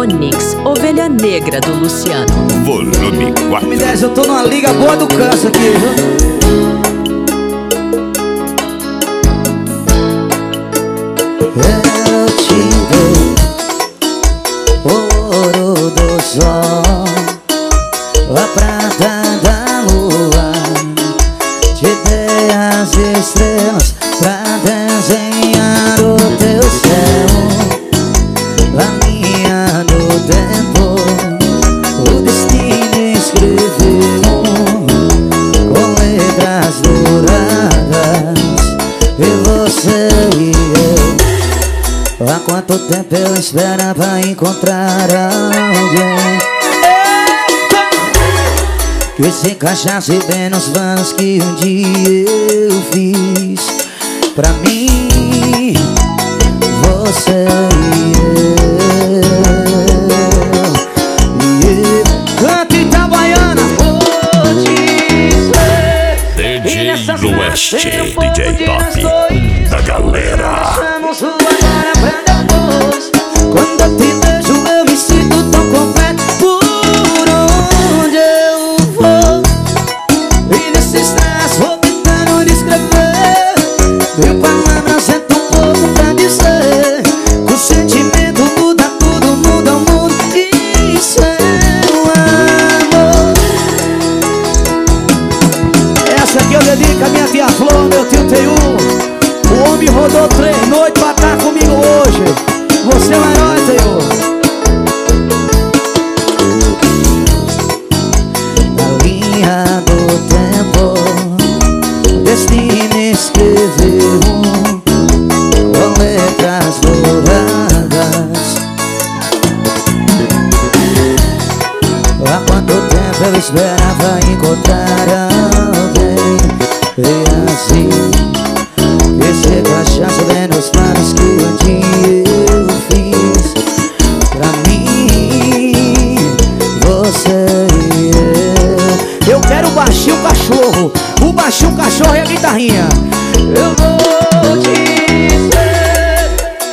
Onix, ovelha negra do Luciano. Volume 4. Me desce, eu tô numa liga boa do câncer aqui, viu? Eu te dei ouro do sol, a prata da lua, te dei as estrelas pra desenhar o teu céu. A linha do tempo, o destino escreveu com letras douradas, e você e eu. Há quanto tempo eu esperava encontrar alguém que se encaixasse bem nos planos que um dia eu fiz pra mim, você e eu. Canta Itabaiana, vou dizer, DJ do Oeste, DJ Top da galera. Quando eu te vejo eu me sinto tão completo. Por onde eu vou, e nesse estresse vou tentando descrever. Mil palavras é tão pouco pra dizer. O sentimento muda tudo, muda o mundo. Isso é o amor. Essa aqui eu dedico a minha tia Flor, meu tio Teiu. O homem rodou 3 noites pra estar comigo hoje. Você é o herói, Senhor. Na linha do tempo, o destino escreveu com letras douradas. Há quanto tempo eu esperava encontrar alguém, e assim que se encaixasse bem nos planos que um dia eu fiz pra mim, você e eu. Eu quero o baixinho cachorro, o baixinho cachorro e a guitarrinha. Eu vou dizer,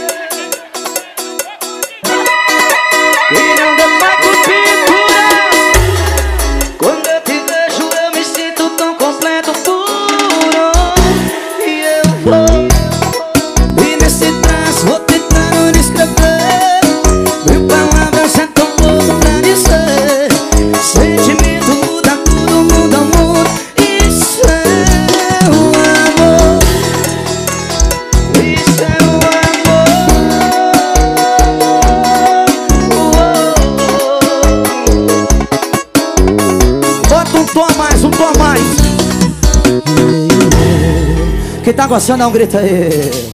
e não deu mais por pintura. Quando eu te vejo eu me sinto tão completo. Por onde eu vou, e nesse traço vou tentando descrever. Mil palavras é tão pouco pra dizer. Sentimento muda tudo, muda o mundo. Isso é o amor. Isso é o amor. Bota um tom a mais, um tom a mais. Quem tá gostando dá um grito aí.